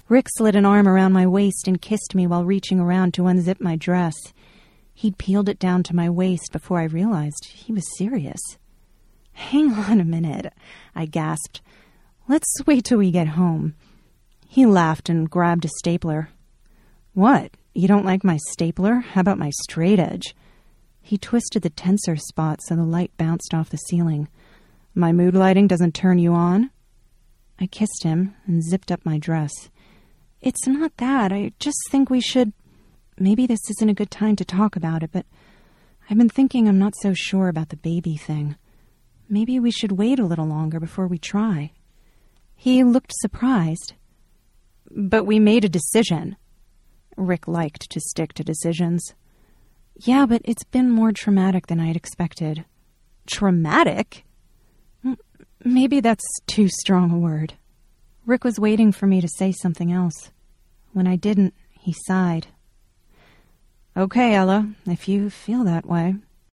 Rick slid an arm around my waist and kissed me while reaching around to unzip my dress. He'd peeled it down to my waist before I realized he was serious. "Hang on a minute," I gasped. "Let's wait till we get home." He laughed and grabbed a stapler. "What? You don't like my stapler? How about my straight edge?" He twisted the tensor spot so the light bounced off the ceiling. "My mood lighting doesn't turn you on?" I kissed him and zipped up my dress. "It's not that. I just think we should... Maybe this isn't a good time to talk about it, but I've been thinking I'm not so sure about the baby thing. Maybe we should wait a little longer before we try." He looked surprised. "But we made a decision." Rick liked to stick to decisions. "Yeah, but it's been more traumatic than I'd expected." "Traumatic?" Maybe that's too strong a word. Rick was waiting for me to say something else. When I didn't, he sighed. "Okay, Ella, if you feel that way."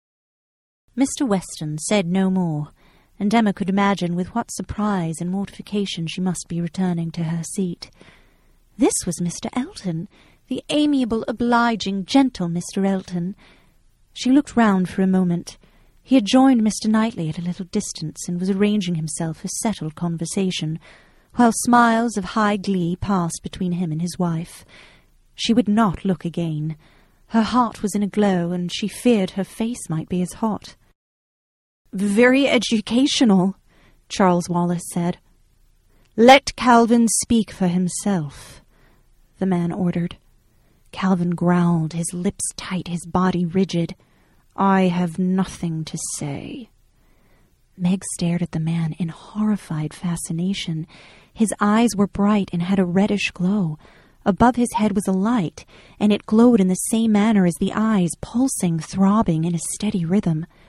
Mr. Weston said no more, and Emma could imagine with what surprise and mortification she must be returning to her seat. This was Mr. Elton, the amiable, obliging, gentle Mr. Elton. She looked round for a moment. He had joined Mr. Knightley at a little distance and was arranging himself for settled conversation, while smiles of high glee passed between him and his wife. She would not look again. Her heart was in a glow, and she feared her face might be as hot. "Very educational," Charles Wallace said. "Let Calvin speak for himself," the man ordered. Calvin growled, his lips tight, his body rigid. "I have nothing to say." Meg stared at the man in horrified fascination. His eyes were bright and had a reddish glow. Above his head was a light, and it glowed in the same manner as the eyes, pulsing, throbbing in a steady rhythm.